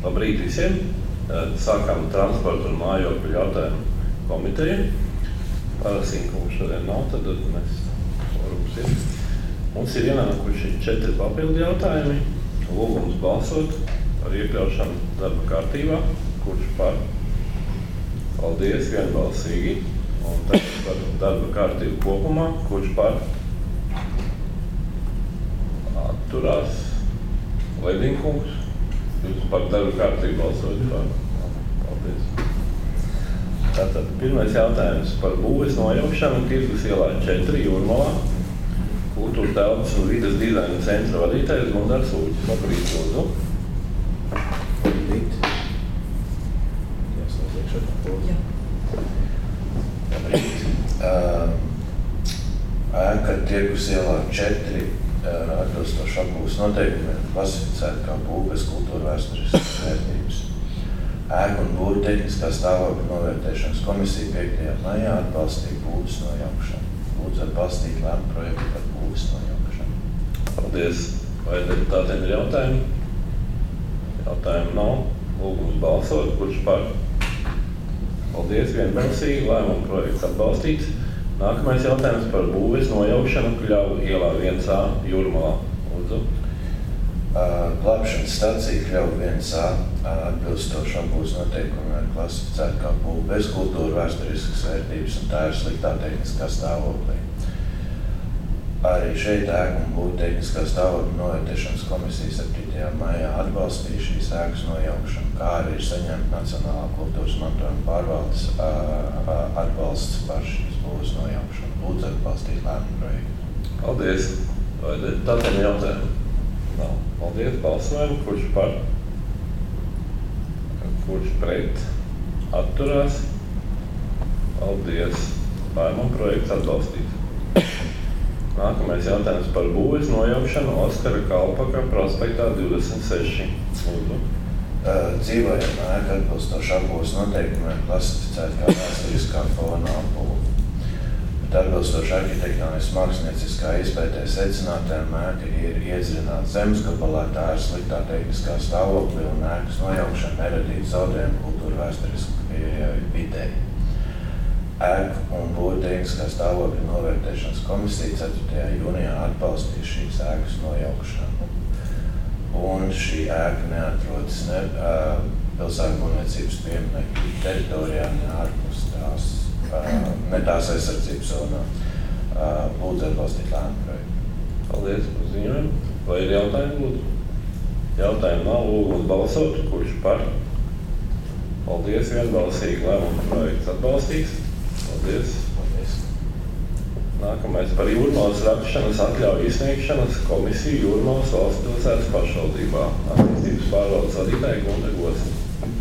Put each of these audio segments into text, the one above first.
Labrīt visiem! Sākam transporta un mājokļu jautājumu komiteju. Parasinkungs šodien nav, tad mēs forums ir. Mums ir ienākuši 4 papildu jautājumi. Lūgums balsot par iekļaušanu darba kārtībā. Kurš par? Paldies, vienbalsīgi. Un tagad par darba kārtību kopumā. Kurš par? Atturās. Ledinkungs. Jūs par darba kārtību balsot par? Paldies. Tātad pirmais jautājums par būves nojaukšanu Tirgus ielā 4 Jūrmalā. Kultūras telpas un vides dizaina centra vadītājs Gundars Ūķis. Labrīt, lūdzu. Labrīt. Ēka Tirgus ielā 4 atbilstoši apbūves noteikumiem klasificēta kā būves kultūra vēsturiskas vērtības. Ēku un būvu tehniskā stāvokļa novērtēšanas komisija 5. maijā atbalstīja būves nojaukšanu. Lūdzu atbalstīt lēmumu projektu par būves nojaukšanu. Paldies. Vai deputātiem ir jautājumi? Jautājumu nav. Lūgums balsot. Kurš par? Paldies. Vienbalsīgi. Lēmumu projekts atbalstīts. Nākamais jautājums par būves nojaukšanu Kļavu ielā 1A Jūrmalā. Lūdzu. Glābšanas stacija Kļavu 1A atbilstoši apbūves noteikumiem ir klasificēta kā būve bez kultūra vēsturiskas vērtības un tā ir sliktā tehniskā stāvoklī. Arī šeit ēku un būvu tehniskā stāvokļa novērtēšanas komisija 7. maijā atbalstīja šīs ēkas nojaukšanu, kā arī ir saņemta Nacionālā kultūras mantojuma pārvaldes atbalsts par šīs būves nojaukšanu. Lūdzu atbalstīt lēmumu projektu. Paldies. Vai deputātiem jautājumi? Nav. Paldies. Balsojam. Kurš par? Kurš pret? Atturās? Paldies. Lēmumu projekts atbalstīts. Nākamais jautājums par būves nojaukšanu Oskara Kalpaka prospektā 26. Lūdzu. Dzīvojamā ēka atbilstoši apbūves noteikumiem klasificēta kā vēsturiskā fona apbūve. Bet atbilstoši arhitektoniskas mākslinieckā izpētē secinātēm ēka ir iedziļināta zemes gabalā, tā ir sliktā tehniskā stāvoklī un ēkas nojaukšana neradītu zaudējumu kultūra vēsturiskajai videi. Ēku un būvu tehniskā stāvokļa novērtēšanas komisija 4. jūnijā atbalstīja šīs ēkas nojaukšanu. Un šī ēka neatrodas ne pilsētbūvniecības pieminiektu teritorijā, ne ārpus tās, ne tās aizsardzības zonā. Lūdzu atbalstīt lēmumu projektu. Paldies par ziņojumu. Vai ir jautājumi, lūdzu? Jautājumu nav. Lūgums balsot. Kurš par? Paldies. Vienbalsīgi lēmumu projekts atbalstīts. Paldies. Paldies. Nākamais par Jūrmalas rakšanas atļauju izsniegšanas komisiju Jūrmalas valsts pilsētas pašvaldībā. Attīstības pārvaldes vadītāja Gunta Gosma.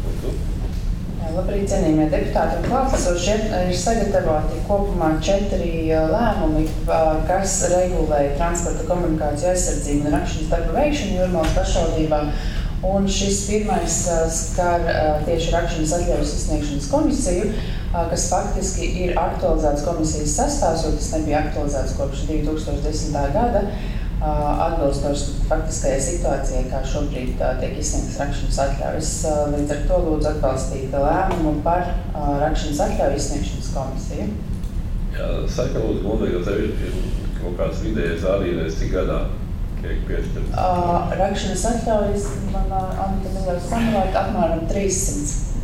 Labrīt, cienījamie deputāti un klātesošie. Ir sagatavoti kopumā 4 lēmumi, kas regulē transporta komunikāciju aizsardzību un rakšanas darbu veikšanu Jūrmalas pašvaldībā. Un šis pirmais skar tieši rakšanas atļaujas izsniegšanas komisiju, kas faktiski ir aktualizēts komisijas sastāvs, jo tas nebija aktualizēts kopš 2010. gada, atbilstoši faktiskajai situācijai, kā šobrīd tiek izsniegtas rakšanas atļaujas. Līdz ar to lūdzu atbalstīt lēmumu par rakšanas atļauju izsniegšanas komisiju. Jā, saka, lūdzu, Gunda, jo tev ir kaut kāds vidējais rādītājs, cik gadā tiek piešķirts? Rakšanas atļaujas man Anita neļaus samalēt apmēram 300.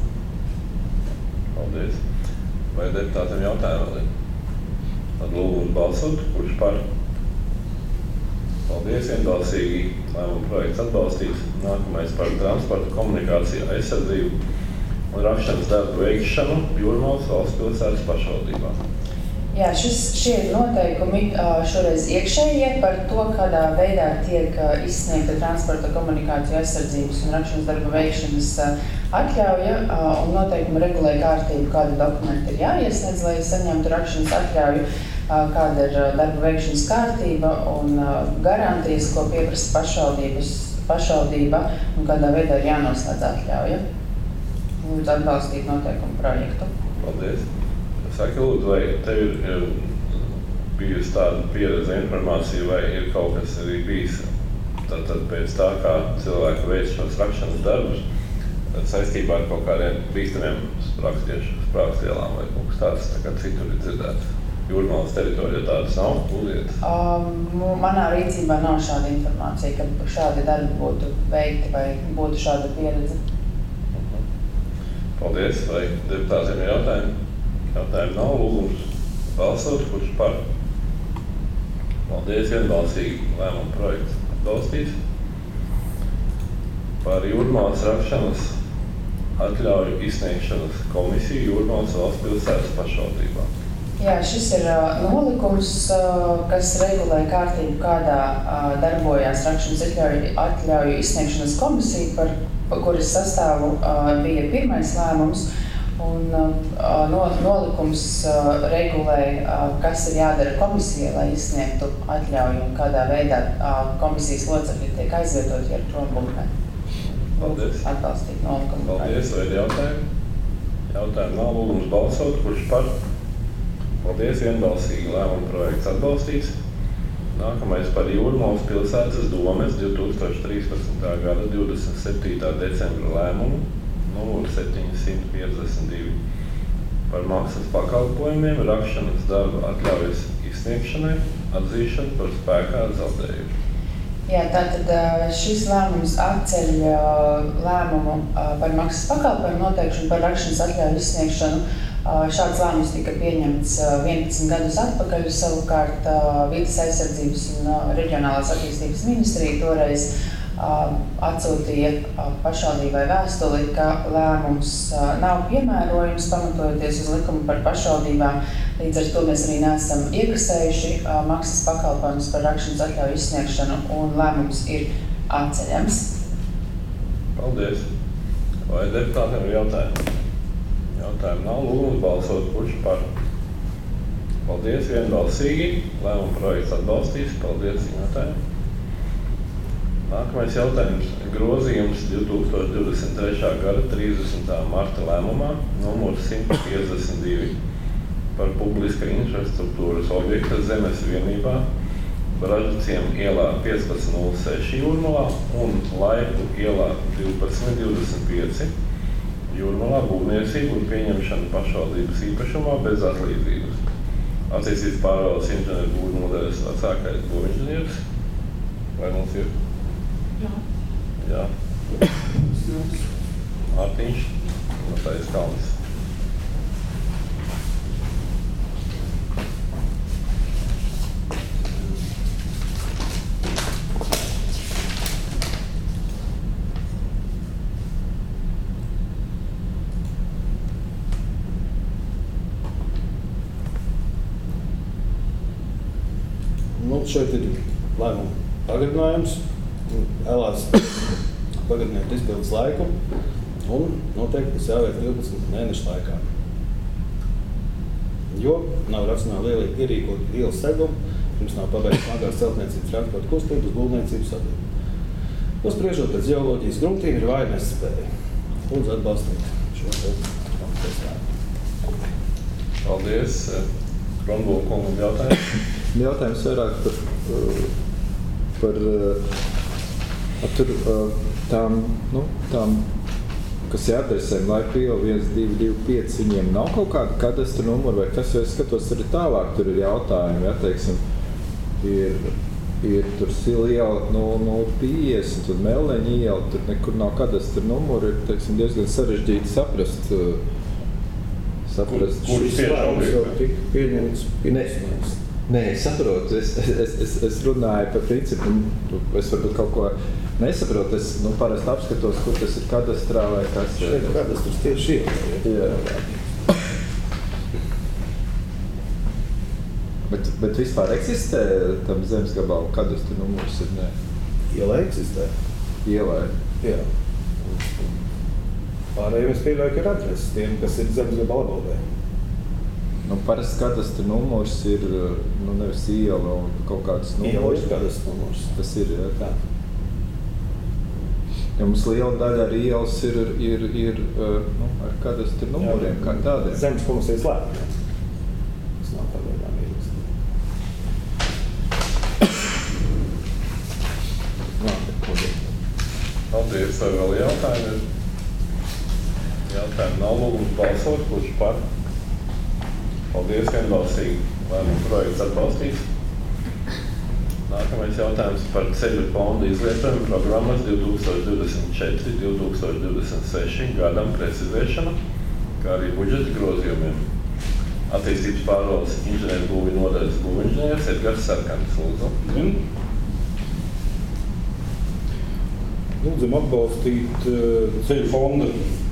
Paldies. Vai deputātiem jautājumi vēl ir? Tad lūgums balsot. Kurš par? Paldies. Vienbalsīgi lēmumu projekts atbalstīts. Nākamais par transporta komunikāciju aizsardzību un rakšanas darbu veikšanu Jūrmalas valsts pilsētas pašvaldībā. Jā, šie noteikumi šoreiz iekšējie par to, kādā veidā tiek izsniegta transporta komunikāciju aizsardzības un rakšanas darba veikšanas atļauja un noteikumi regulē kārtību, kāda dokumenta ir jāiesniedz, lai saņemtu rakšanas atļauju, kāda ir darba veikšanas kārtība un garantijas, ko pieprasa pašvaldība un kādā veidā ir jānoslēdz atļauja. Lūdzu atbalstīt noteikumu projektu. Paldies. Saki, lūdzu, vai tev ir bijusi tāda pieredze informācija, vai ir kaut kas arī bijis tātad pēc tā, kā cilvēki veic šos rakšanas darbus, saistībā ar kaut kādiem bīstamiem sprāgstielām vai kaut kas tāds, tā kā citur ir dzirdēts. Jūrmalas teritorijā tādas nav, uziet? Manā rīcībā nav šāda informācija, ka šādi darbi būtu veikti vai būtu šāda pieredze. Paldies. Vai deputātiem ir jautājumi? Jautājumi nav. Lūgums balsot, kurš par? Paldies. Vienbalsīgi lēmuma projekts atbalstīts. Par Jūrmalas rakšanas atļauju izsniegšanas komisiju Jūrmalas valsts pilsētas pašvaldībā. Jā, šis ir nolikums, kas regulē kārtību, kādā darbojās rakšanas atļauju izsniegšanas komisija, par kuras sastāvu bija pirmais lēmums. Un nolikums regulē, kas ir jādara komisijai, lai izsniegtu atļauju un kādā veidā komisijas locekļi tiek aizvietoti ar prombūtnē. Paldies. Atbalstīt nolikumu. Paldies. Vai ir jautājumi? Jautājumi nav. Lūgums balsot, kurš par? Paldies, vienbalsīgi lēmuma projekts atbalstīts. Nākamais par Jūrmalas pilsētas domes 2013. gada 27. decembra lēmumu numuru 752 par maksas pakalpojumiem rakšanas darba atļaujas izsniegšanai atzīšanu par spēkā zaudējumu. Jā, tātad šis lēmums atceļ lēmumu par maksas pakalpojumu noteikšanu par rakšanas atļauju izsniegšanu. Šāds lēmums tika pieņemts 11 gadus atpakaļ, savukārt Vides aizsardzības un reģionālās attīstības ministrija toreiz atsūtīja pašvaldībai vēstuli, ka lēmums nav piemērojams, pamatojoties uz likumu par pašvaldībām. Līdz ar to mēs arī neesam iekasējuši maksas pakalpojumus par rakšanas atļauju izsniegšanu, un lēmums ir atceļams. Paldies. Vai deputātiem ir jautājumi? Jautājumi nav. Lūgums balsot, kurš par? Paldies, vienbalsīgi. Lēmuma projekts atbalstīts. Paldies, ziņotājiem. Nākamais jautājums. Grozījums 2023. gada 30. marta lēmumā numur 152 par publiska infrastruktūras objekta zemes vienībā Bražaciem ielā 1506 Jūrmalā un Laiku ielā 1225 Jūrmalā būvniecību un pieņemšanu pašvaldības īpašumā bez atlīdzības. Attiecības pārvaldes inženieru būvniecības nodaļas vecākais būvinženieris. Vai mums ir? Jā. Mārtiņš, Matais Kalnis. Šeit ir lēmuma pagarinājums, vēlās pagarināt izpildes laiku un noteikti tas jāveic 12 mēnešu laikā. Jo nav racionāli ierīkot ielas segumu, pirms nav pabeigts smagās celtniecības transporta kustības būvniecības sadarbību. Uzspriežot pēc ģeoloģijas gruntīm ir vāja nespēja. Lūdzu atbalstīt šo lēmumu. Paldies. Kronbūka kungam jautājums. Jautājums vairāk par tām, kas jāadresēm Laiku iela 1225, viņiem nav kaut kāda kadastra numura, vai kas, jo es skatos arī tālāk, tur ir jautājumi, ja, teiksim, ir tur Sila iela 0050, tur Melleņa iela, tur nekur nav kadastra numura, ir, teiksim, diezgan sarežģīti saprast. Kurš tieši objekti? Pieņemts, nesniegts. Nē, es saprotu, es runāju par principu, es varbūt kaut ko nesaprotu, es parasti apskatos, kur tas ir kadastrā vai kas. Šeit ir kadastrs tieši jā. Bet vispār eksistē tam zemes gabalu kadastra numurs, ir ne? Ielai eksistē. Ielai? Jā. Pārējiem es pieļauju, ka ir adreses tiem, kas ir zemes gabala valdē. Parasti kadastra numurs ir, nevis iela un kaut kāds numurs. Iela ir kadastra numurs. Tas ir, jā. Tā. Ja mums liela daļa ar ielas ir ar kadastra numuriem, kā tādiem. Zemes komisijas lēmumiem. Tas nav pagaidām ierakstīt. Paldies, vai vēl jautājumi? Jautājumu nav, lūgums balsot, kurš par? Paldies, vienbalsīgi. Lēmumu projekts atbalstīts. Nākamais jautājums par ceļu fonda izlietojumu programmas 2024-2026 gadam precizēšanu, kā arī budžeta grozījumiem. Attīstības pārvaldes inženieru būvi nodaļas būvinženieris Edgars Sarkanis, lūdzu. Lūdzam atbalstīt ceļu fonda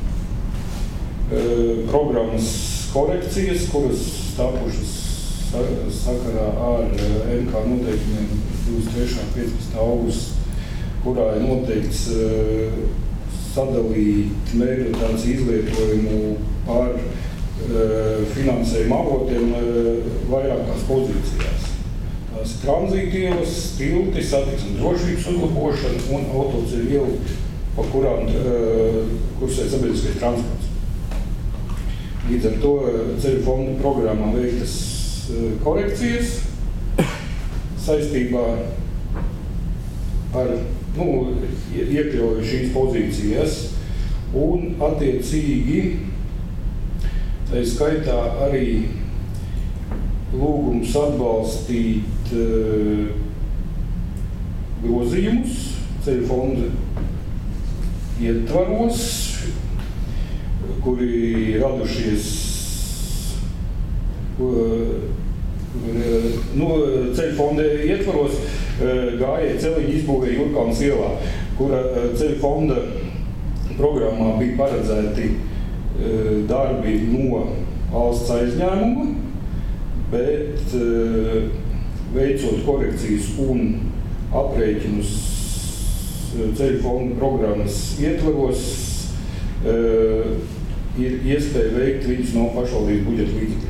programmas korekcijas, kuras tapušas sakarā ar MK noteikumiem 23.15. augusts, kurā ir noteikts sadalīt mērķotāciju izlietojumu par finansējuma avotiem vairākās pozīcijās. Tās ir tranzītielas, tilti, satiksmes drošības uzlabošana un autoceļu ielu, pa kurām kursē sabiedriskais transports. Līdz ar to ceļu fonda programmā veiktas korekcijas saistībā ar iekļauju šīs pozīcijas un attiecīgi tā skaitā arī lūgums atbalstīt grozījumus ceļu fonda ietvaros, kuri radušies ceļu fonda ietvaros gājēja celiņu izbūvē Jurkalnes ielā, kura ceļu fonda programmā bija paredzēti darbi no valsts aizņēmuma, bet veicot korekcijas un aprēķinus ceļu fonda programmas ietvaros, ir iespēja veikt viņus no pašvaldības budžeta līdzekļiem.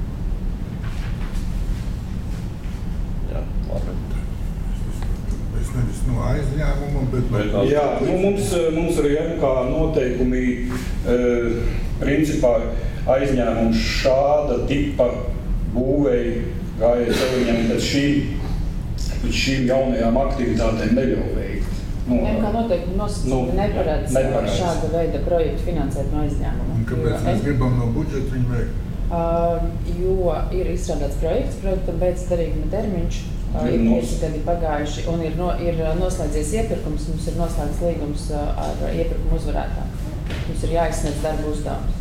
No aizņēmuma, bet jā, mums arī MK noteikumi principā aizņēmums šāda tipa būvēja gājēju celiņiem pēc šīm jaunajām aktivitātēm neļauj veikt. MK noteikumi nosacījumi neparedz šāda veida projektu finansēt no aizņēmuma. Un kāpēc mēs gribam no budžeta viņu veikt? Jo ir izstrādāts projektam beidz derīguma termiņš. Ir 5 gadi pagājuši un ir noslēdzies iepirkums, mums ir noslēgts līgums ar iepirkumu uzvarētāju. Mums ir jāizsniedz darba uzdevums.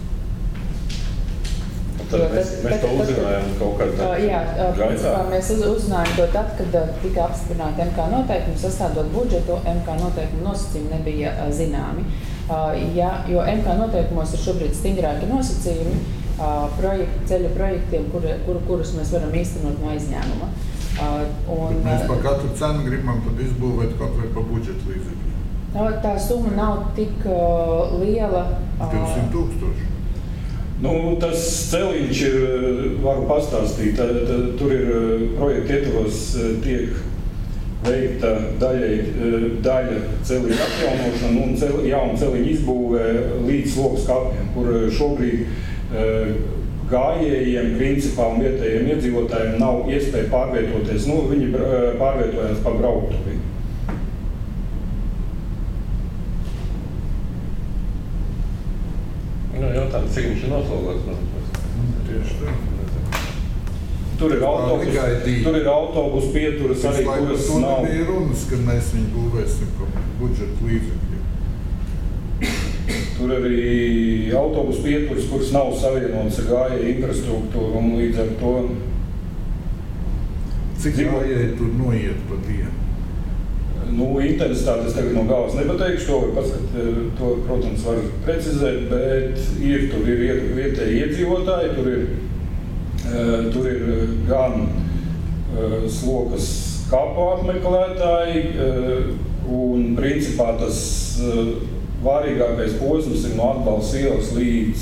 Tad mēs to uzzinājām kaut kādā gaitā? Mēs uzzinājām to tad, kad tika apstiprināti MK noteikumi, sastādot budžetu, MK noteikumu nosacījumi nebija zināmi. Jo MK noteikumos ir šobrīd stingrāki nosacījumi ceļu projektiem, kurus mēs varam īstenot no aizņēmuma. Mēs par katru cenu gribam tad izbūvēt kaut vai pa budžeta līdzekļiem. Tā summa nav tik liela. 200,000. Tas celiņš ir, varu pastāstīt, tur ir projekta ietvaros tiek veikta daļa celiņa atjaunošana un jauna celiņa izbūvē līdz slogas kapiem, kur šobrīd gājējiem, principā un vietējiem iedzīvotājiem nav iespēja pārvietoties. Viņi pārvietojās pa brauktuvi. Jautājums, cik viņš ir noslogots? Tieši tā. Tur ir autobusu pieturas arī, kuras nav. Tur bija runas, ka mēs viņu būvēsim pa budžeta līdzekļiem. Tur arī autobusu pieturas, kuras nav savienotas ar gājēju infrastruktūru un līdz ar to. Cik gājēji tur noiet pa dienu? Intensitātes tagad no galvas nepateikšu, to var paskatīt, to, protams, var precizēt, bet tur ir vietēji iedzīvotāji, tur ir gan slokas kapu apmeklētāji, un principā tas vārīgākais posms ir no Atbalsta ielas līdz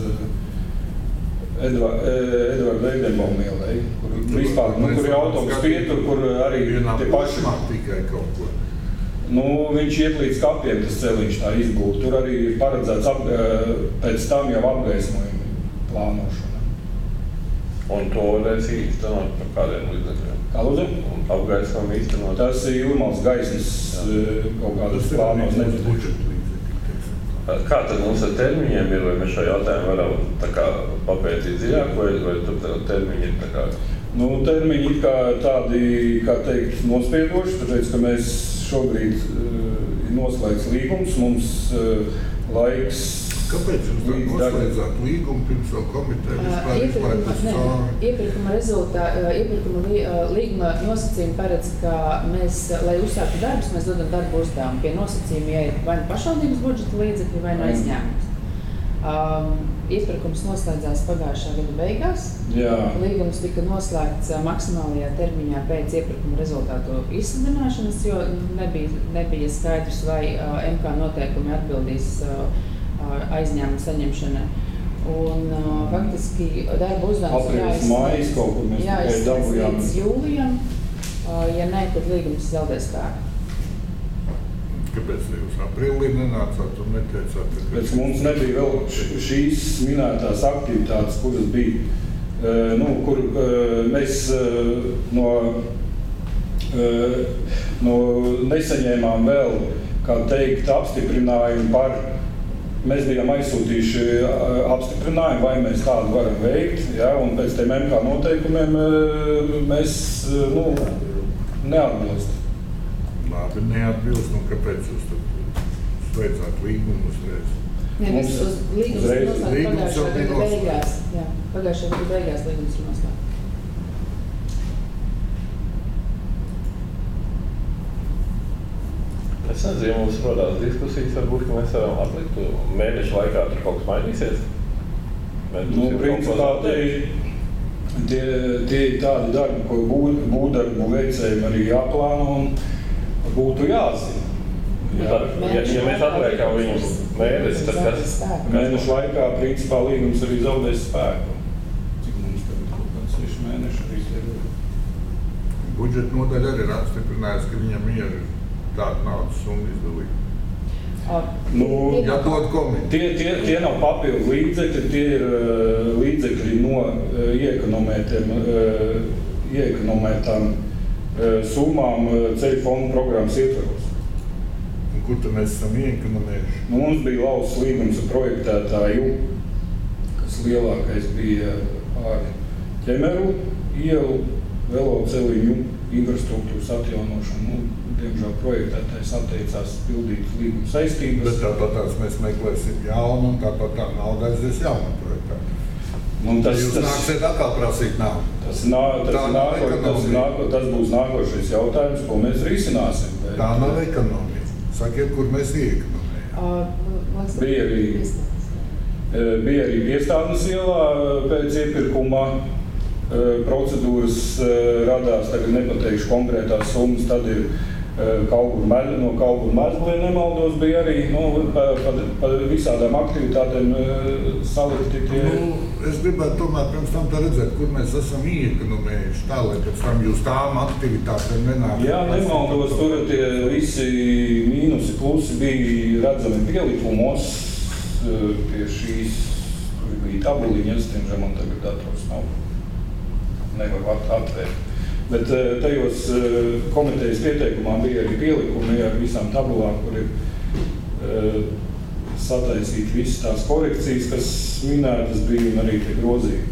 Edvarda Veidenbauma ielai, kur ir autobus pietur, kur arī tie paši. Tikai kaut ko. Viņš iet līdz kapiem, tas celiņš tā izbūve. Tur arī ir paredzēts pēc tam jau apgaismojuma plānošana. Un to varēs īstenot par kādiem līdzekļiem? Kā lūdzu? Un apgaismojumu īstenot? Tas ir Jūrmales gaismas kaut kādas plānos. Budžeta līdzekļi, teiksim tā. Kā tad mums ar termiņiem ir, vai mēs šo jautājumu varam tā kā papētīt dziļāk, vai tur termiņi ir tā kā? Nu, termiņi ir kā tādi, kā teikt, nospiedoši, tāpēc, ka mēs šobrīd ir noslēgts līgums, mums laiks. Kāpēc jums tā noslēdzāt līgumu pirms vēl komiteja vispār izlaidus cauri? Iepirkuma līguma nosacījumi paredz, ka mēs, lai uzsāktu darbus, mēs dodam darbu uzdevumu. Pie nosacījumi ir vai nu pašvaldības budžeta līdzekļi, vai nu aizņēmums. Iepirkums noslēdzās pagājušā gada beigās. Jā. Līgums tika noslēgts maksimālajā termiņā pēc iepirkuma rezultātu izsludināšanas, jo nebija skaidrs, vai MK noteikumi atbildīs aizņēmuma saņemšanai. Un faktiski darba uzdevums jāizslēdz līdz jūlijam, ja ne, tad līgums zaudē spēku. Kāpēc jūs aprīlī nenācāt un neteicāt? Pēc mums nebija vēl šīs minētās aktivitātes, kuras bija, kur mēs nesaņēmām vēl, kā teikt, apstiprinājumu par. Mēs bijām aizsūtījuši apstiprinājumu, vai mēs tādu varam veikt, ja, un pēc tiem MK noteikumiem mēs neatbilst. Labi, neatbilst, un kāpēc jūs tad slēdzāt līgumu uzreiz? Līgums pagājušā gada beigās. Jā, pagājušā gada beigās līgums ir noslēgts. Es nezinu, mums rodās diskusijas, varbūt, ka mēs varam atlikt mēnešu laikā, tur kaut kas mainīsies. Principā tie ir tādi darbi, ko būvdarbu veicējiem arī jāplāno un būtu jāzina. Ja mēs atliekam viņus mēnesi, tad kas? Mēnešu laikā, principā, līgums arī zaudēs spēku. Cik mums tagad kaut kāds 6 mēneši arī ir? Budžeta nodaļa arī ir apstiprinājusi, ka viņam ir tāda naudas summa izdalīta. Jādod komiteja. Tie nav papildu līdzekļi, tie ir līdzekļi no ieekonomētām summām ceļu fonda programmas ietvaros. Un kur tad mēs esam ieekonomējuši? Mums bija lauss līgums ar projektētāju, kas lielākais bija pāri Ķemeru ielu, veloceliņu, infrastruktūras atjaunošanu. Diemžēl projektētājs atteicās pildīt līguma saistības. Bet tāpatās mēs meklēsim jaunu, un tāpatā nauda aizies jaunu projektētāju. Jūs nāksiet atkal prasīt naudu. Tas būs nākošais jautājums, ko mēs risināsim. Tā nav ekonomija. Sakiet, kur mēs ieekonomējam. Bija arī Piestātnes ielā pēc iepirkuma procedūras radās, tagad nepateikšu konkrētās summas, tad ir no Kauguru Mezglē nemaldos bija arī pa visādām aktivitātēm salikti tie. Es gribētu tomēr pirms tam tā redzēt, kur mēs esam ieekonomējuši tā, lai pēc tam jūs tām aktivitātēm nenākat. Jā, nemaldos, tur tie visi mīnusi plusi bija redzami pielikumos pie šīs, tur bija tabuliņas, tiemžēl man tagad dators nav. Nevar atvērt. Bet tajos komitejas pieteikumā bija arī pielikumi ar visām tabulām, kur ir sataisīt visas tās korekcijas, kas minētas bija, un arī tie grozījumi.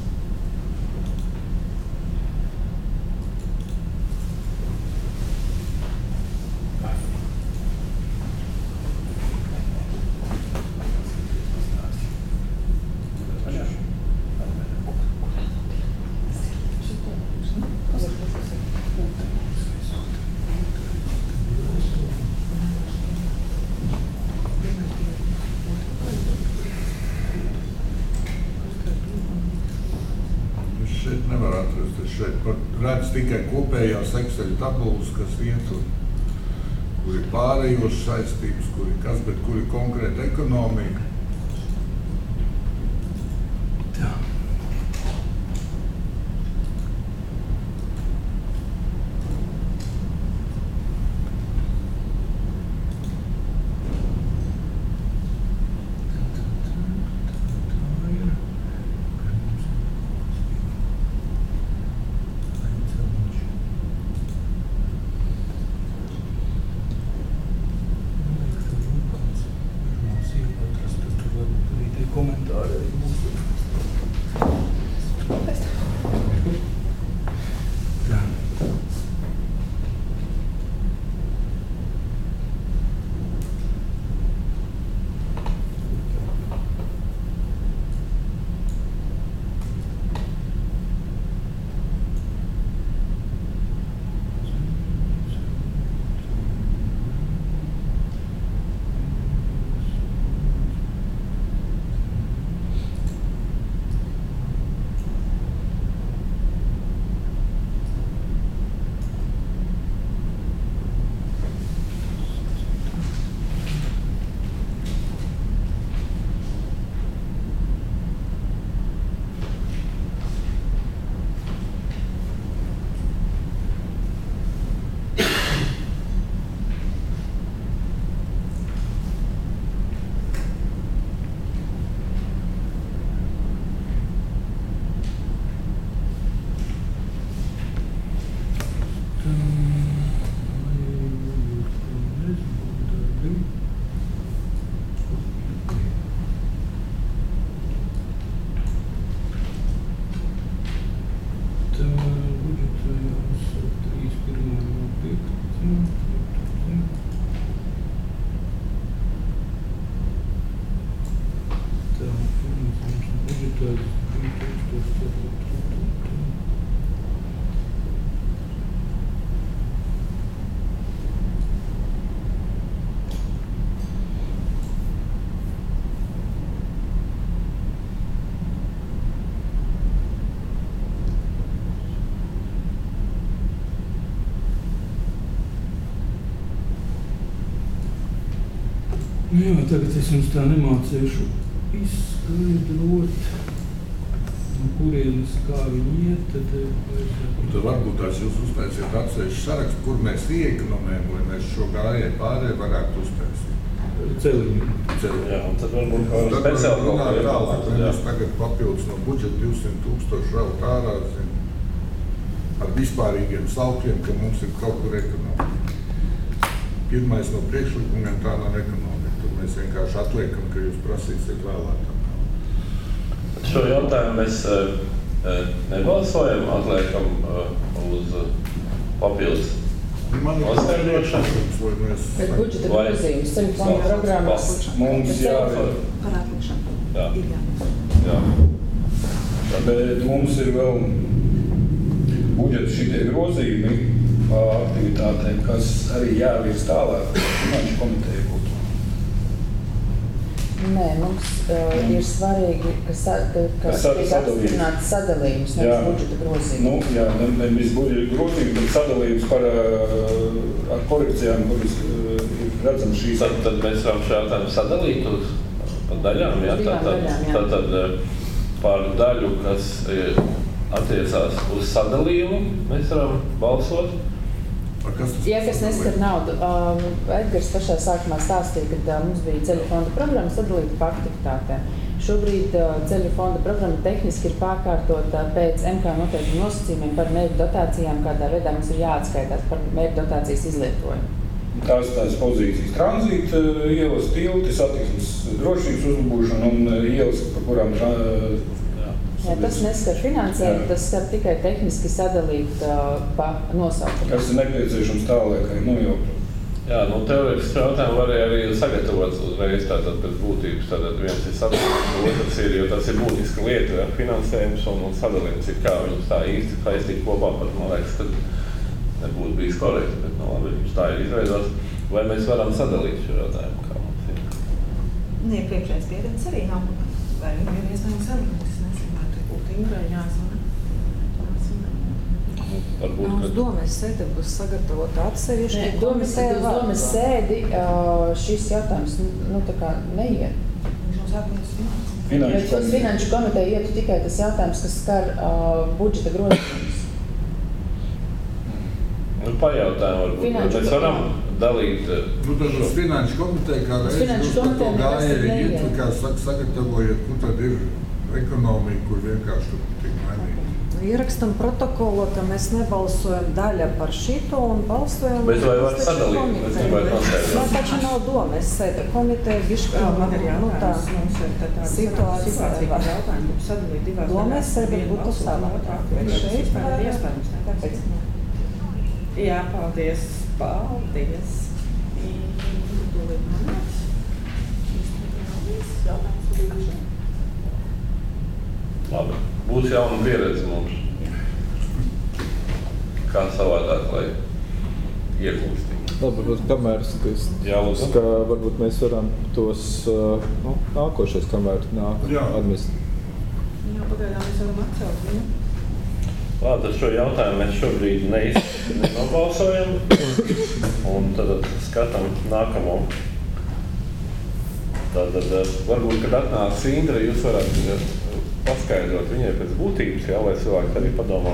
Redz tikai kopējās Excel tabulas, kas iet un kur ir pārējošas saistības, kur ir kas, bet kur ir konkrēta ekonomika. Tā. komentāri arī mūsu. Jā, tagad es jums tā nemācīšu izskaidrot, no kurienes kā viņi iet, tad... Un tad varbūt tās jūs uztaisiet atsevišķu sarakstu, kur mēs iekonomējam, lai mēs šo gājēju pārēju varētu uztaisīt. Celiņu. Jā, un tad varbūt kaut kā speciāli kaut kā tālāk, lai mēs tagad papildus no budžeta 200,000 raut ārā, ar vispārīgiem saukļiem, ka mums ir kaut kur ekonomika. Pirmais no priekšlikumiem tā nav ekonomika. Mēs vienkārši atliekam, ka jūs prasīsiet vēlāk. Šo jautājumu mēs nebalsojam, atliekam uz papildus noskaidrošanu. Bet budžeta grozījums, ceļu plānu programmas. Mums jāvar. Par atlikšanu. Jā. Bet mums ir vēl budžeta šitie grozījumi aktivitātēm, kas arī jāvies tālāk, finanšu komiteja būtu. Nē, mums ir svarīgi, ka tiek apstiprināts sadalījums, nevis budžeta grozījumi. Nu, jā, nevis budžeta grozījumi, bet sadalījums ar korekcijām, kuras ir redzams šīs. Tad mēs varam šo jautājumu sadalīt pa daļām, jā? Tātad par daļu, kas attiecās uz sadalījumu, mēs varam balsot. Ja kas neskar naudu, Edgars pašā sākumā stāstīja, ka mums bija ceļu fonda programma sadalīta pa aktivitātēm. Šobrīd ceļu fonda programma tehniski ir pārkārtota pēc MK noteikti nosacījumiem par mērķu dotācijām, kādā veidā mums ir jāatskaitās par mērķu dotācijas izlietojumu. Tās pozīcijas tranzīta, ielas tilti, satiksmes drošības uzlabošana un ielas, par kurām Jā, tas neskar finansējumu, tas skar tikai tehniski sadalīt pa nosaukumu. Kas ir nepieciešams tālākai nojaukt. Jā, teorētiski jautājumu varēja arī sagatavot uzreiz tātad pēc būtības. Tātad viens ir sadalījums, otrs ir, jo tas ir būtiska lieta, ja, finansējums un sadalījums ir kā viņus tā īsti saistīt kopā, pat man liekas, ka nebūtu bijis korekti, bet labi, jums tā ir izveidots. Vai mēs varam sadalīt šo jautājumu, kā mums ir? Nē, priekšējais pieredze arī nav. Vai viņi ir iespējams sadalīt? Ingrai jāzvana. Uz domes sēdi būs sagatavota atsevišķi. Uz domes sēdi šis jautājums tā kā neiet. Bet uz finanšu komiteju ietu tikai tas jautājums, kas skar budžeta grozījumus. Pajautājumi varbūt, mēs varam dalīt. Tad uz finanšu komiteju kā reizi jūs par to gājēju iet, kā sagatavojiet, kur tad ir ekonomija, kur vienkārši tur tiek mainīta. Ierakstam protokolā, ka mēs nebalsojam daļa par šito un balsojam... Bet vai var sadalīt? Es gribētu noteikt. No, taču nav doma. Es sēdu komiteja, bišķi, nu tā situācija. Doma es sēdu būtu savāk. Bet šeit var iespējams. Tāpēc. Jā, paldies. Paldies. Labi. Būs jauna pieredze mums. Kā savādāk, lai iegūstītu. Labi, varbūt kamēr ka varbūt mēs varam tos nākošais, kamēr nāk administrēt. Jā, pagaidām mēs varam atcelt, ne? Labi, tad šo jautājumu mēs šobrīd nenobalsojam. Un tad skatām nākamo. Tātad varbūt, kad atnāc Indra, jūs varētu paskaidrot viņai pēc būtības, jā, lai cilvēki arī padomā.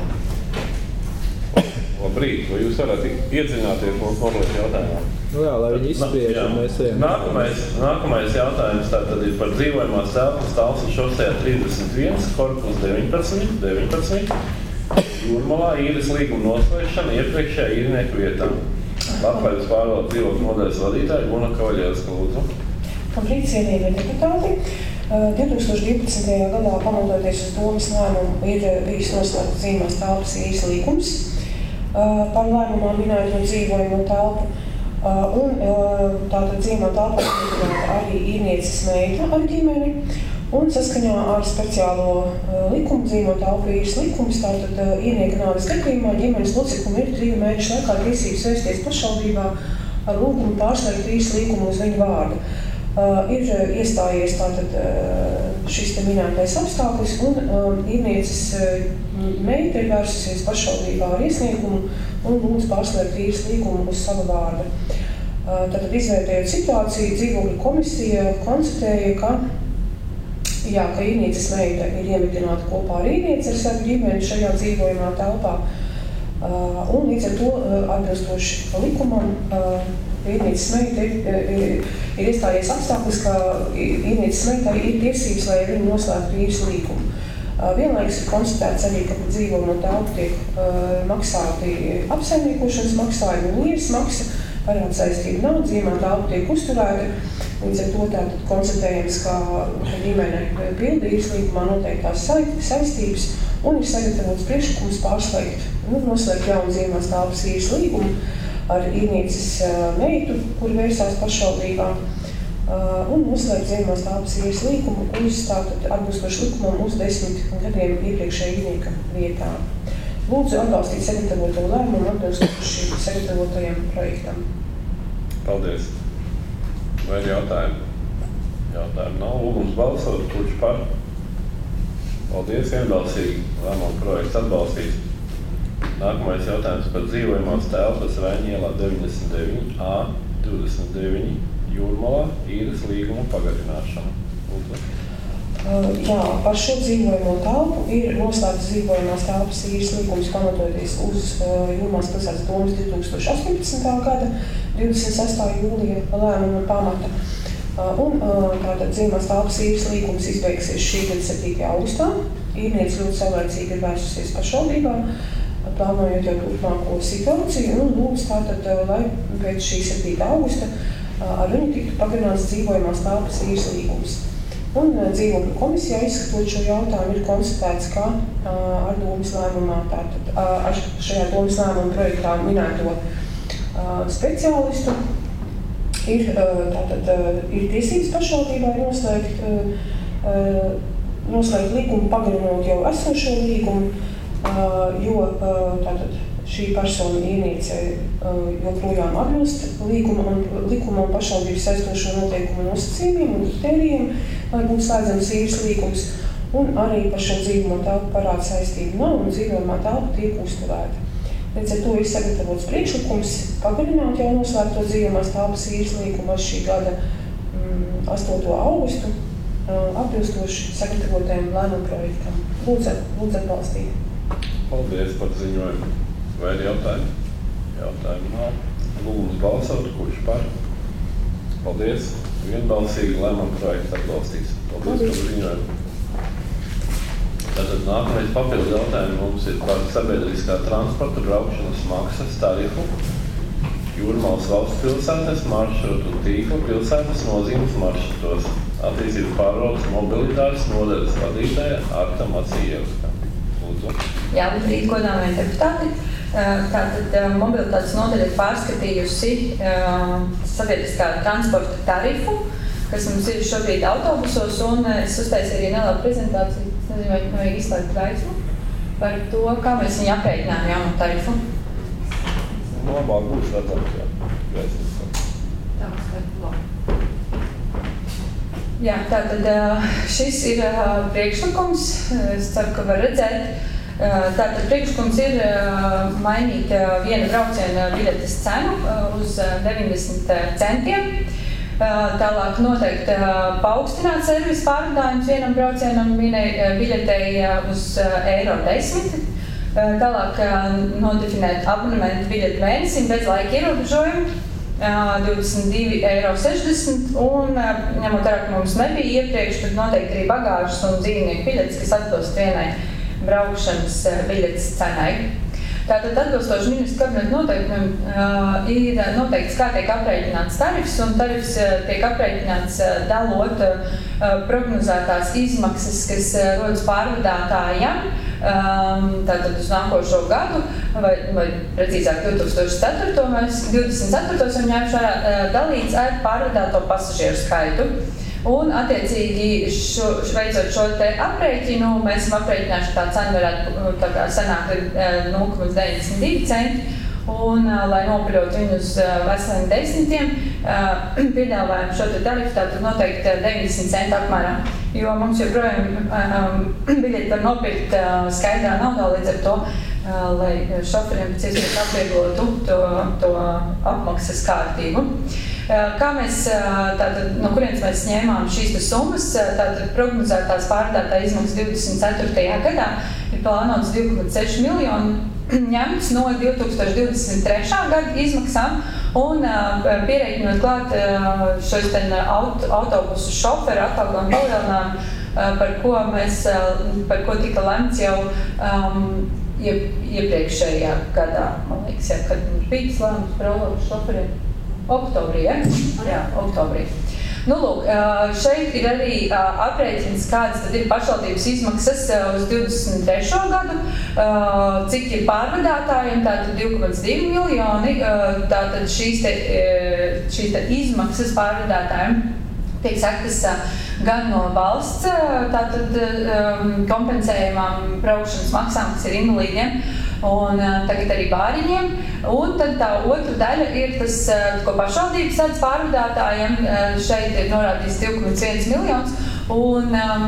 Labrīt, vai jūs varētu iedzināties mūsu morlietu jautājumā? Nu jā, lai viņi izspriež, un mēs ejam. Nākamais jautājums tātad ir par dzīvojamās telpas Talsas šosejā 31, korpus 19, Jūrmalā īres līguma noslēgšana iepriekšējā īrnieku vietā. Labklājības pārvaldes dzīvokļu nodaļas vadītāja Guna Kavaļevska, lūdzu. Labrīt, cienījamie deputāti. 2012. gadā, pamatoties uz domas lēmumu, ir bijis noslēgts dzīvojamās telpas īres līgums par lēmumā minēto dzīvojamo telpu. Tātad dzīvojamā telpa ir arī īrnieces meita ar ģimeni. Un saskaņā ar speciālo likumu, dzīvojamo telpu īres likums, tātad īrnieka nāves gadījumā ģimenes loceklim ir 3 mēnešu laikā tiesības vērsties pašvaldībā ar lūgumu pārslēgt īres līgumu uz viņu vārdu. Ir iestājies tātad šis te minētais apstākļus un īrnieces meita ir vērsusies pašvaldībā ar iesniegumu un lūdz pārslēgt īres līgumu uz savu vārdu. Tātad izvērtējot situāciju, dzīvokļu komisija konstatēja, ka īrnieces meita ir iemitināta kopā ar īrnieci ar savu ģimeni šajā dzīvojamā telpā. Un līdz ar to atbilstoši likumam īrnieces meita ir iestājies apstākļus, ka īrnieces meitai ir tiesības, lai viņi noslēgtu īres līgumu. Vienlaikus ir konstatēts arī, ka par dzīvojamo telpu tiek maksāti apsaimniekošanas maksājumi un īres maksa, parāda saistība nav, dzīvojamā telpa tiek uzturēta. Līdz ar to tātad konstatējams, ka ģimene pilda īres līgumā noteiktās saistības un ir sagatavots priekšlikums pārslēgt, noslēgt jaunu dzīvojamās telpas īres līgumu ar īrnieces meitu, kuri vērsās pašvaldībā, un noslēgt dzīvojamās telpas īres līgumu uz tātad atbilstoši likumam uz 10 gadiem iepriekšējā īrnieka vietā. Lūdzu atbalstīt sagatavoto lēmumu atbilstoši sagatavotajam projektam. Paldies. Vai ir jautājumi? Jautājumi nav. Lūgums balsot, kurš par? Paldies, vienbalsīgi. Lēmuma projekts atbalstīs. Nākamais jautājums par dzīvojamās telpas Raņielā 99A 29 Jūrmalā īres līguma pagarināšanu. Lūdzu. Jā, par šo dzīvojamo telpu ir noslēgts dzīvojamās telpas īres līgums pamatoties uz Jūrmālas pilsētas domas 2018. gada 26. jūlija lēmuma pamata. Un tātad dzīvojamās telpas īres līgums izbeigsies šī gada 7. augustā. Īrniece ļoti saulēcīgi ir vērsusies pašvaldībā, plānojot jau turpmāko situāciju un lūdz tātad, lai pēc šī 7. augusta ar viņu tiktu pagarināts dzīvojamās telpas īres līgums. Un dzīvokļu komisijā izskatot šo jautājumu ir konstatēts, ka ar domas lēmumā, tātad ar šajā domas lēmuma projektā minēto speciālistu ir tiesības pašvaldībā noslēgt līgumu, pagarinot jau esošo līgumu, jo tātad šī persona īrniece joprojām atbilst likuma un pašvaldības saistošo noteikumu nosacījumiem un kritērijiem, lai būtu slēdzams īres līgums, un arī par šo dzīvojamo telpu parāda saistību nav un dzīvojamā telpa tiek uzturēta. Līdz ar to ir sagatavots priekšlikums pagarināt jau noslēgto dzīvojamās telpas īres līgumu ar šī gada 8. augustu atbilstoši sagatavotajam lēmuma projektam. Lūdzu atbalstīt. Paldies par ziņojumu. Vai ir jautājumi? Jautājumi nav. Lūgums balsot, kurš par? Paldies. Vienbalsīgi lēmuma projekts atbalstīs. Paldies par ziņojumu. Tātad nākamais papildu jautājumi mums ir par sabiedriskā transporta braukšanas maksas tarifu, Jūrmalas valsts pilsētas maršrutu tīkla pilsētas nozīmes maršrutos. Attīstības pārvaldes mobilitātes nodaļas vadītāja Arta Macievska. Lūdzu. Jā, labrīt, godāmie deputāti. Tātad mobilitātes nodaļa ir pārskatījusi sabiedriskā transporta tarifu, kas mums ir šobrīd autobusos, un es uztaisīju arī nelielu prezentāciju, es nezinu, vai vajag izslēgt gaismu, par to, kā mēs viņu aprēķinām jauno tarifu. Labāk būs redzams, jā. Jā, tātad šis ir priekšlikums, es ceru, ka var redzēt. Tātad priekšlikums ir mainīt viena brauciena biļetes cenu uz 90 centiem. Tālāk noteikti paaugstināt servisu pārvadājums vienam braucienam vienai biļetei uz €10. Tālāk nodefinēt abonementu biļeti mēnesim bez laika ierobežojumu, €22,60, un ņemot vērā, ka mums nebija iepriekš, tad noteikti arī bagāžas un dzīvnieku biļetes, kas atbilst vienai braukšanas biļetes cenai. Tātad atbilstoši ministra kabineta noteikumiem ir noteikts, kā tiek aprēķināts tarifs, un tarifs tiek aprēķināts dalot prognozētās izmaksas, kas rodas pārvadātājiem, tātad uz nākošo gadu, vai precīzāk 2024. esam ņēmuši vērā dalīts ar pārvadāto pasažieru skaitu. Un, attiecīgi, veicot šo te aprēķinu, mēs esam aprēķinājuši, tā cena varētu sanākt 0,92 centi, un, lai nopaļot viņu uz veseliem 10, piedāvājam šo te tarifu, tātad noteikti 90 centu apmērā, jo mums joprojām biļeti var nopirkt skaidrā naudā, līdz ar to, lai šoferiem pēc iespējas atvieglotu to apmaksas kārtību. Kā mēs, tātad, no kurienes mēs ņēmām šīs summas, tātad prognozētās pārvadātā izmaksas 24. gadā ir plānots 2,6 miljoni ņemts no 2023. gada izmaksām, un pierēķinot klāt šos autobusu šoferu atalgojumu palielinājumu, par ko tika lemts jau iepriekšējā gadā, man liekas, kad mums bija lēmums par autobusu šoferiem. Oktobrī, ja? Jā, oktobrī. Nu, lūk, šeit ir arī aprēķins, kādas tad ir pašvaldības izmaksas uz 23. gadu, cik ir pārvadātājiem, tātad 2,2 miljoni, tātad šīs te izmaksas pārvadātājiem tiek sektas gan no valsts, tātad kompensējumām braukšanas maksām, kas ir invalīdiem, un tagad arī bāriņiem, un tad tā otra daļa ir tas, ko pašvaldības sēdz pārvadātājiem, šeit ir norādīts 2,1 miljonus, un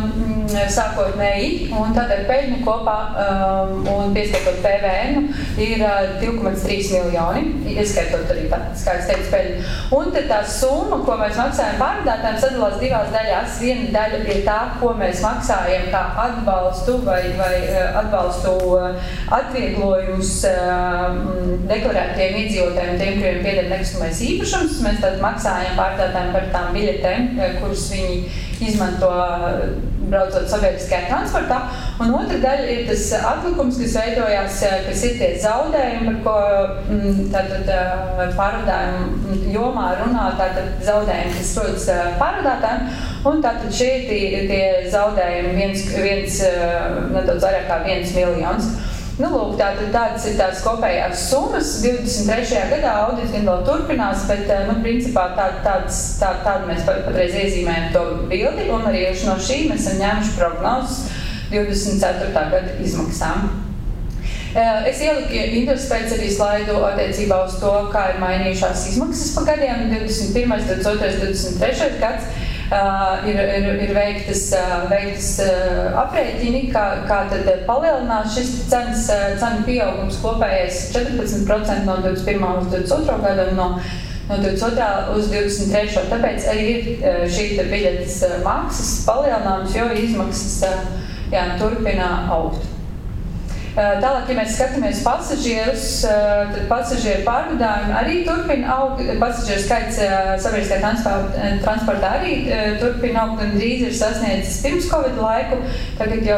sākotnēji, un tad ar peļņu kopā un pieskaitot PVN ir 2,3 miljoni, ieskaitot arī tā, kā es teicu, peļņu. Un tad tā summa, ko mēs maksājam pārvadātājiem, sadalās divās daļās. Viena daļa ir tā, ko mēs maksājam kā atbalstu vai atbalstu atvieglojumus deklarētiem iedzīvotājiem, tiem, kuriem pieder nekustamais īpašums. Mēs tad maksājam pārvadātājiem par tām biļetēm, kuras viņi izmanto braucot sabiedriskajā transportā, un otra daļa ir tas atlikums, kas veidojās, kas ir tie zaudējumi, par ko tātad pārvadājumu jomā runā, tātad zaudējumi, kas rodas pārvadātājiem, un tātad šie ir tie zaudējumi nedaudz vairāk kā 1 miljons. Nu, lūk, tādas ir tās kopējās summas. 23. gadā audits gan vēl turpinās, bet, principā tādu mēs patreiz iezīmējam to bildi, un arī no šī mēs esam ņēmuši prognozes 24. gada izmaksām. Es ieliku interesi pēc arī slaidu attiecībā uz to, kā ir mainījušās izmaksas pa gadiem. 21., 22., 23. gads. Ir veiktas aprēķini, kā tad palielinās šis cenu pieaugums kopējais 14% no 21. uz 22. gadu un no 22. uz 23. Tāpēc arī ir šī biļetes maksas palielinājums, jo izmaksas turpina augt. Tālāk, ja mēs skatāmies pasažierus, tad pasažieru pārvadājumi arī turpina augt. Pasažieru skaits sabiedriskajā transportā arī turpina augt, un drīz ir sasniedzis pirms Covid laiku. Tagad jau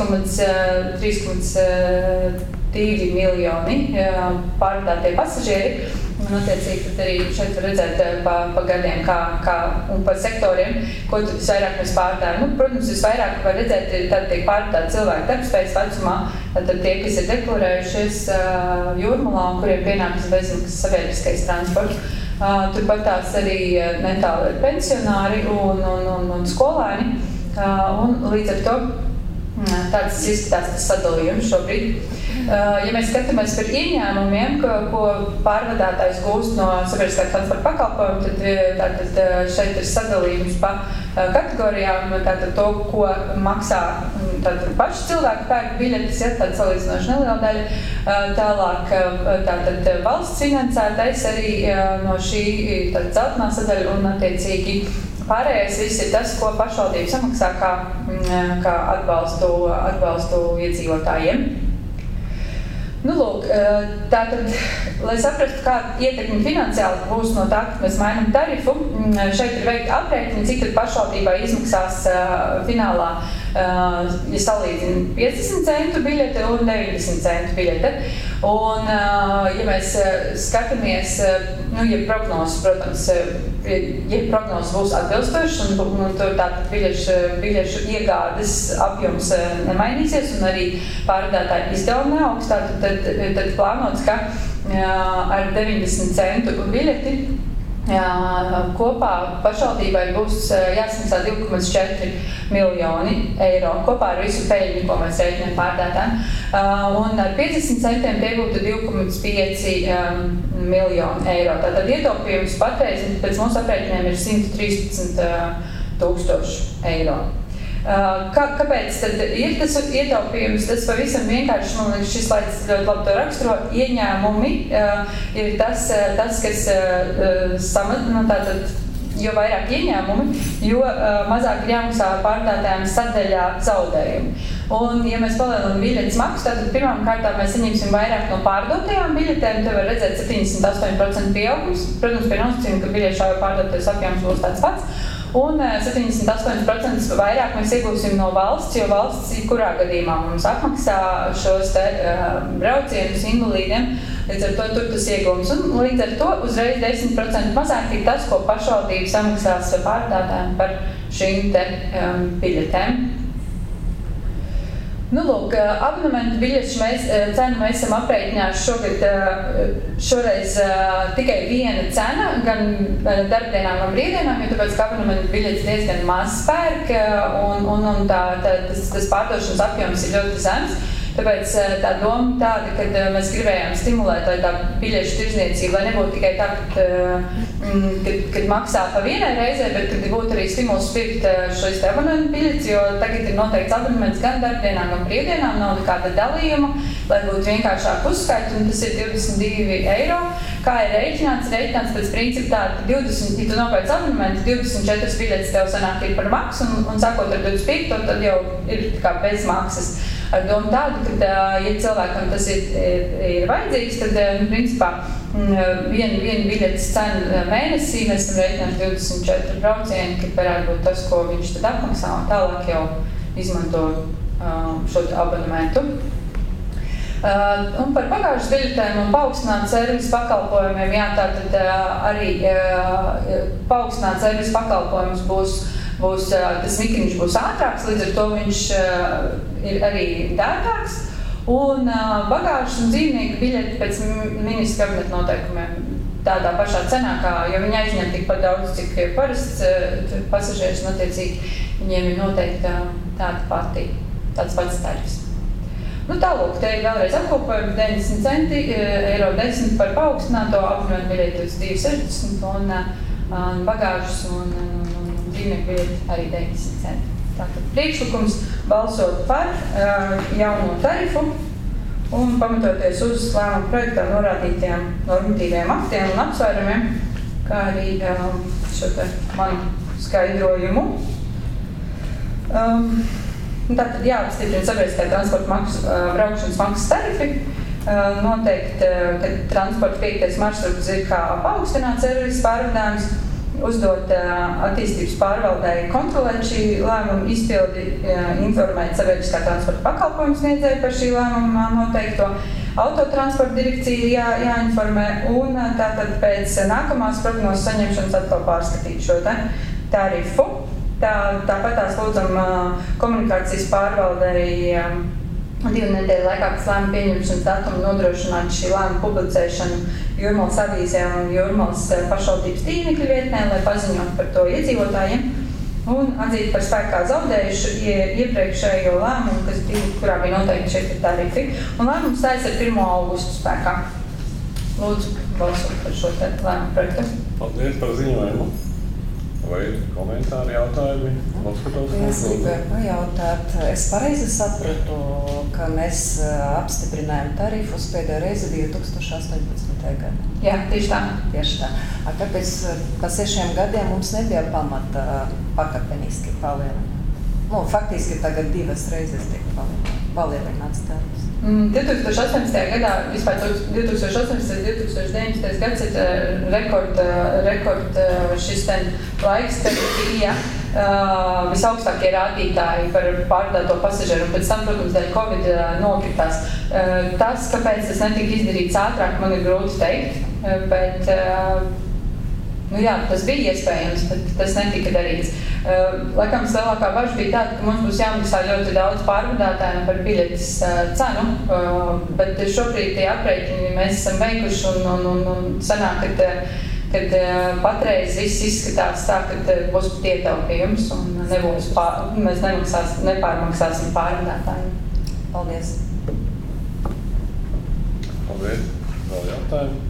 3,2 miljoni pārvadātie pasažieri. Un, attiecīgi, tad arī šeit var redzēt pa gadiem un pa sektoriem, ko tad visvairāk mēs pārvadājam. Protams, visvairāk var redzēt, tad tiek pārvadāti cilvēki darbspējas vecumā, tad tie, kas ir deklarējušies Jūrmalā un kuriem pienākas bezmaksas sabiedriskais transports. Turpat tās arī netālu ir pensionāri un skolēni. Un līdz ar to tāds izskatās tas sadalījums šobrīd. Ja mēs skatāmies par ieņēmumiem, ko pārvadātājs gūst no sabiedriskā transporta pakalpojuma, tad šeit ir sadalījums pa kategorijām, tātad to, ko maksā paši cilvēki pērk biļetes, ja tāda salīdzinoši neliela daļa. Tālāk tātad valsts finansētais arī no šī dzeltenā sadaļa un attiecīgi pārējais viss ir tas, ko pašvaldība samaksā kā atbalstu iedzīvotājiem. Lūk, tātad, lai saprastu, kāda ietekme finansiāli būs no tā, ka mēs mainām tarifu, šeit ir veikta aprēķina, cik tad pašvaldībā izmaksās finālā, ja salīdzina 50 centu biļete un 90 centu biļete. Un, ja mēs skatāmies, ja prognozes, protams, ja prognozes būs atbilstošas un tur tātad biļešu iegādes apjoms nemainīsies un arī pārvadātāju izdevumi neaugs, tad plānots, ka ar 90 centu biļeti kopā pašvaldībai būs jāsmaksā 2,4 miljoni eiro kopā ar visu peļņu, ko mēs rēķinām pārvadātājiem. Un ar 50 centiem tie būtu 2,5 miljoni eiro. Tātad ietaupījums patreiz pēc mūsu aprēķiniem ir 113,000 eiro. Kāpēc tad ir tas ietaupījums? Tas pavisam vienkārši, man liekas, šis slaids ļoti labi to raksturo. Ieņēmumi ir tas kas tātad, jo vairāk ieņēmumi, jo mazāk ir jāmaksā pārvadātājiem sadaļā zaudējumi. Un, ja mēs palielinām biļetes maksu, tad pirmām kārtām mēs saņemsim vairāk no pārdotajām biļetēm. Te var redzēt 78% pieaugums. Protams, pie nosacījuma, ka biļešu pārdotais apjoms būs tāds pats. Un 78% vairāk mēs iegūsim no valsts, jo valsts kurā gadījumā mums apmaksā šos braucienus invalīdiem, līdz ar to tur tas iegūms. Un līdz ar to uzreiz 10% mazāk ir tas, ko pašvaldība samaksās pārvadātājiem par šīm te biļetēm. Lūk, abonementu biļešu cenu mēs esam aprēķinājuši šoreiz tikai viena cena, gan darbdienām un brīvdienām, jo tāpēc, ka abonementu biļetes diezgan maz pērk un tas pārdošanas apjoms ir ļoti zems. Tāpēc tā doma tāda, kad mēs gribējām stimulēt, lai tā biļešu tirdzniecība, lai nebūtu tikai tā, kad maksā pa vienai reizē, bet kad būtu arī stimuls pirkt šos abonementu biļetes, jo tagad ir noteikts abonements gan darbdienām, gan brīvdienām, nav nekāda dalījuma, lai būtu vienkāršāk uzskaita, un tas ir 22 eiro. Kā ir rēķināts pēc principa tā, ka 20, ja tu nopērc abonementu, 24 biļetes tev sanāk ir par maksu, un sākot ar 25, tad jau ir kā bez maksas. Ar domu tādu, ka, ja cilvēkam tas ir vajadzīgs, tad, principā, viena biļetes cena mēnesī, mēs esam rēķinājuši 24 braucieni, kad varētu būt tas, ko viņš tad apmaksā, un tālāk jau izmanto šo abonementu. Un par pagājušas biļetēm un paaugstinātu servisu pakalpojumiem, jā, tātad arī paaugstinātu servisu pakalpojums būs tas mikriņš būs ātrāks, līdz ar to viņš ir arī dārgāks. Un bagāžas un dzīvnieku biļeti pēc ministra kabineta noteikumiem tādā pašā cenā, jo viņi aizņem tikpat daudz, cik parasts pasažieris, un attiecīgi viņiem ir noteikti tāds pats tarifs. Tālūk, te ir vēlreiz apkopojumi 90 centi, eiro 10 par paaugstināto, abonementu biļeti uz 2,60 un bagāžas un dzīvnieku biļeti arī 90 centi. Tātad priekšlikums balsot par jauno tarifu un pamatoties uz lēmuma projektā norādītajiem normatīviem aktiem un apsvērumiem, kā arī šo te manu skaidrojumu. Tātad jāapstiprina sabiedriskā transporta braukšanas maksas tarifi, noteikt, ka transporta 5. maršruts ir kā paaugstināts servis pārvadājums, uzdot attīstības pārvaldei kontrolēt šī lēmuma izpildi, informēt sabiedriskā transporta pakalpojumu sniedzēju par šī lēmuma noteikto, autotransporta direkcija jāinformē un tātad pēc nākamās prognozes saņemšanas atkal pārskatīt šo tarifu. Tāpat tās lūdzam komunikācijas pārvaldei 2 nedēļu laikā pēc lēmuma pieņemšanas datuma nodrošināt šī lēmuma publicēšanu Jūrmalas avīzē un Jūrmalas pašvaldības tīmekļa vietnē, lai paziņot par to iedzīvotājiem un atzīt par spēkā zaudējušu iepriekšējo lēmumu, kurā bija noteikti šie tarifi. Un lēmums stājas ar 1. augustu spēkā. Lūdzu, balsot par šo lēmumu projektu. Paldies par ziņojumu. Vai komentāri, jautājumi? Es gribēju pajautāt, es pareizi sapratu, ka mēs apstiprinājām tarifus pēdējo reizi 2018. gadā. Jā, tieši tā. Tieši tā. Kāpēc pa 6 gadiem mums nebija pamata pakāpeniski palielināt? Faktiski tagad 2 reizes tiek palielināts tarifs. 2018. gadā, vispār 2018. 2019. gads ir rekord šis laiks, kad bija visaugstākie rādītāji par pārvadāto pasažieru, un pēc tam, protams, dēļ Covid nokritās. Tas, kāpēc tas netika izdarīts ātrāk, man ir grūti teikt, bet tas bija iespējams, bet tas netika darīts. Laikam lielākā bažas bija tāda, ka mums būs jāmaksā ļoti daudz pārvadātājiem par biļetes cenu, bet šobrīd tie aprēķini mēs esam veikuši un sanāk, kad patreiz viss izskatās tā, ka būs pat ietaupījums un mēs nepārmaksāsim pārvadātājiem. Paldies. Paldies. Vēl jautājumi?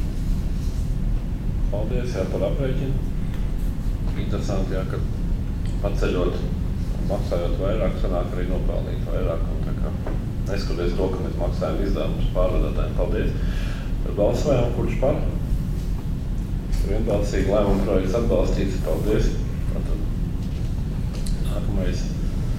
Paldies, par aprēķinu. Interesanti, ka paceļot un maksājot vairāk, sanāk arī nopelnīt vairāk. Neskatoties to, ka mēs maksājam izdevumus pārvadātājiem. Paldies. Balsojam, kurš par? Vienbalsīgi lēmuma projekts atbalstīts. Paldies. Nākamais.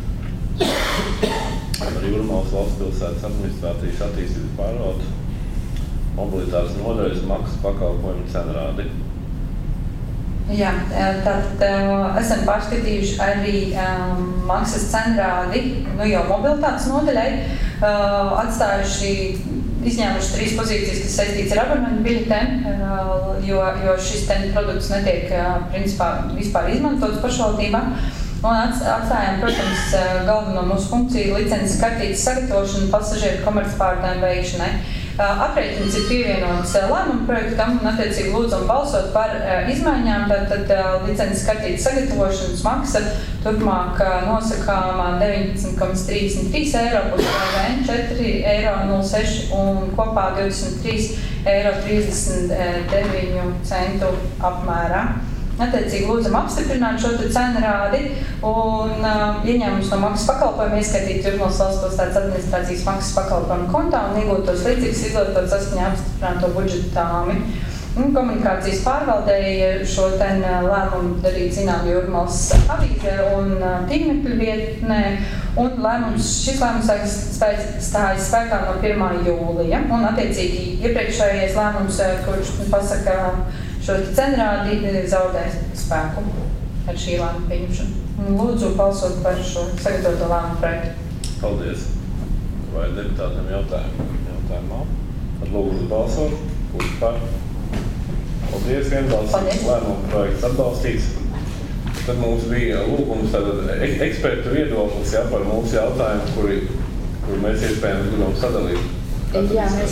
Ar Jūrmalas valsts pilsētas administrācijas attīstības pārvalde mobilitātes nodaļas maksas pakalpojumu cenrādi. Jā, tad esam pārskatījuši arī maksas cenrādi, jau mobilitātes nodaļai, atstājuši, izņēmuši 3 pozīcijas, kas saistīts ar abonementu biļetēm, jo šis produkts netiek principā vispār izmantots pašvaldībā. Un atstājām, protams, galveno mūsu funkciju licences kartītes sagatavošanu pasažieru komercpārvadājumu veikšanai. Aprēķins ir pievienots lēmuma projektam un attiecīgi lūdzam balsot par izmaiņām. Tad licences kartītes sagatavošanas maksa turpmāk nosakāmā 19,33 eiro plus PVN 4,06 un kopā 23,39 eiro apmērā. Attiecīgi lūdzam apstiprināt šo cenrādi un ieņēmumus no maksas pakalpojumu ieskaitīt Jūrmalas valsts pilsētas administrācijas maksas pakalpojumu kontā un iegūtos līdzīgus izlietot saskaņā apstiprināto budžetāmi. Komunikācijas pārvaldēja šo lēmumu darīt zinām Jūrmalas avīzē un tīmekļa vietnē, un šis lēmums stājas spēkā no 1. jūlija, un attiecīgi iepriekšējais lēmums, kurš pasaka šo cenrādi, zaudēs spēku ar šī lēmuma pieņemšanu. Lūdzu balsot par šo sagatavoto lēmumu projektu. Paldies. Vai deputātiem jautājumu? Jautājumu nav. Tad lūdzu balsot. Kurš par? Paldies. Vienbalsīgs lēmuma projekts atbalstīts. Tad mums bija lūgums ekspertu viedoklis par mūsu jautājumu, kuru mēs iespējams gribam sadalīt. Jā, mēs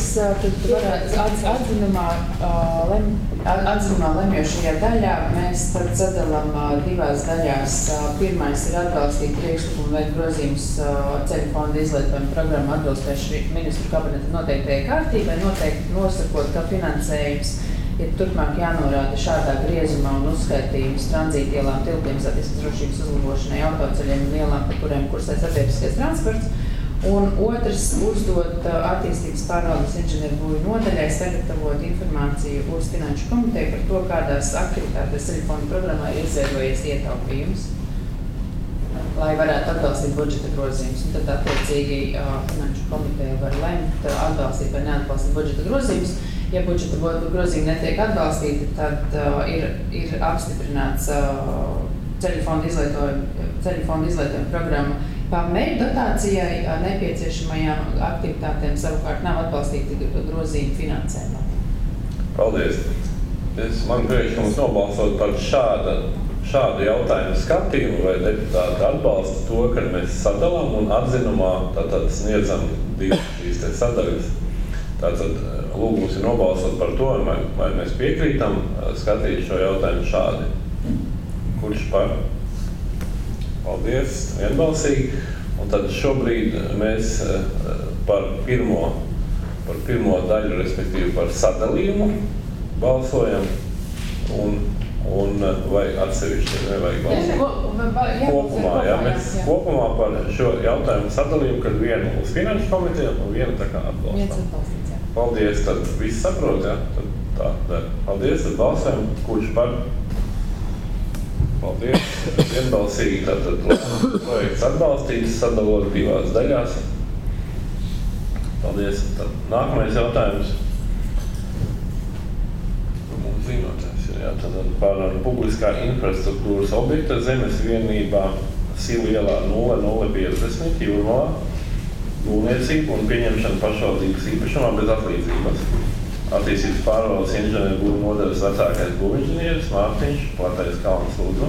atzinumā lemjošajā daļā mēs tad sadalām 2 daļās. Pirmais ir atbalstīt priekšlikumu veikt grozījumus ceļu fonda izlietojuma programmu atbilstoši ministru kabineta noteiktajai kārtībai, noteikti nosakot, ka finansējums ir turpmāk jānorāda šādā griezumā un uzskaitījums tranzītielām, tiltiem, satiksmes drošības uzlabošanai, autoceļiem un ielām, pa kuriem kursē sabiedriskais transports. Un otrs uzdot attīstības pārvaldes inženierbūvju nodaļai sagatavot informāciju uz Finanšu komiteju par to, kādās aktivitātēs ceļu fonda programmā ir izveidojies ietaupījums. lai varētu atbalstīt budžeta grozījumus. Un tad attiecīgi finanšu komiteja var lemt atbalstīt vai neatbalstīt budžeta grozījumus. Ja budžeta grozījumi netiek atbalstīti, tad ir apstiprināts ceļu fonda izlietojuma programma PAMER dotācijai nepieciešamajām aktivitātēm, savukārt nav atbalstīti grozījumi finansējumā. Paldies! Man priekšlikums nobalsot par šādu jautājumu skatījumu, vai deputāti atbalsta to, ka mēs sadalām un atzinumā tātad sniedzam šīs te sadaļas. Tātad lūgums ir nobalsot par to, vai mēs piekrītam skatīt šo jautājumu šādi. Kurš par? Paldies, vienbalsīgi. Un tad šobrīd mēs par pirmo daļu, respektīvi par sadalījumu balsojam un vai atsevišķi nevajag balsot. Kopumā, jā, mēs kopumā par šo jautājumu sadalījumu, kad vienu uz finanšu komiteju un vienu tā kā atbalstam. Paldies, tad viss saprot, jā? Tad paldies, tad balsojam, kurš par? Paldies, vienbalsīgi, tātad projekts atbalstīts, sadalot divās daļās. Paldies, tad nākamais jautājums. Mums zinotājs ir, jā, tad par publiskā infrastruktūras objekta zemes vienībā Silu ielā 0050 Jūrmalā būvniecību un pieņemšanu pašvaldības īpašumā bez atlīdzības. Attīstības pārvaldes inženieru būvu nodaļas vecākais būvinženieris Mārtiņš Platais Kalns lūdzu.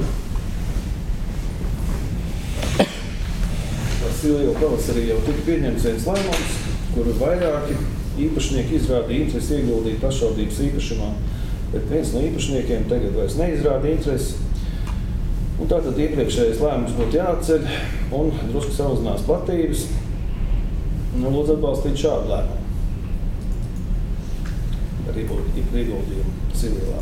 Silu ielu pavasarī jau tika pieņemts viens lēmums, kuru vairāki īpašnieki izrādīja interesi ieguldīt pašvaldības īpašumā, bet viens no īpašniekiem tagad vairs neizrāda interesi. Un tātad iepriekšējais lēmums būtu jāatceļ un drusku samazinās platības. Lūdzu atbalstīt šādu lēmumu. Ar ieguldījumu Silu-ielā.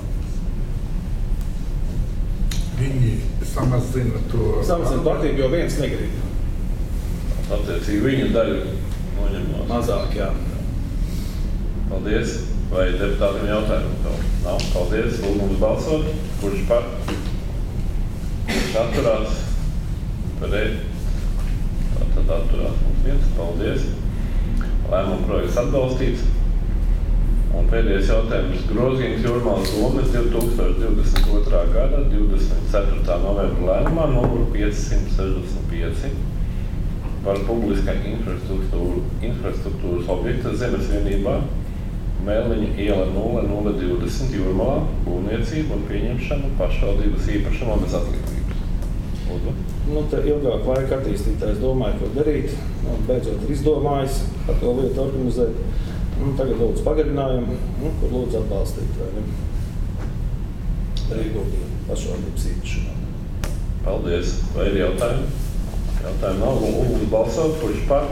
Viņi samazina to... Samazina platību, jo viens negrib. Attiecīgi viņu daļu noņemās. Mazāk, jā. Paldies. Vai deputātiem jautājumu? Nav. Paldies. Lūgums balsot. Kurš par? Kurš atturās? Pret. Tātad atturās mums viens. Paldies. Lēmuma projekts atbalstīts. Un pēdējais jautājums grozījums Jūrmalas domes 2022. gada 24. novembra lēmumā numuru 565 par publiskā infrastruktūras objekta zemes vienībā Melniņu iela 0020 Jūrmalā būvniecību un pieņemšanu pašvaldības īpašumā bez atlīdzības. Lūdzu. Te ilgāk laika attīstītājs domāja, ko darīt. Beidzot ir izdomājis, kā to lietu organizēt. Tagad lūdzu pagarinājumu, kur lūdzu atbalstīt ar ieguldījumu pašvaldības īpašumā. Paldies. Vai ir jautājumi? Jautājumi nav. Lūdzu balsot, kurš par?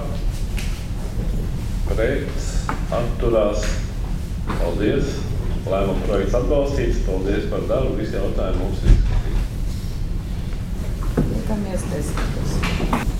Pret. Atturās. Paldies. Lēmuma projekts atbalstīts. Paldies par darbu. Visi jautājumi mums ir izskatīti. Kam iestājas?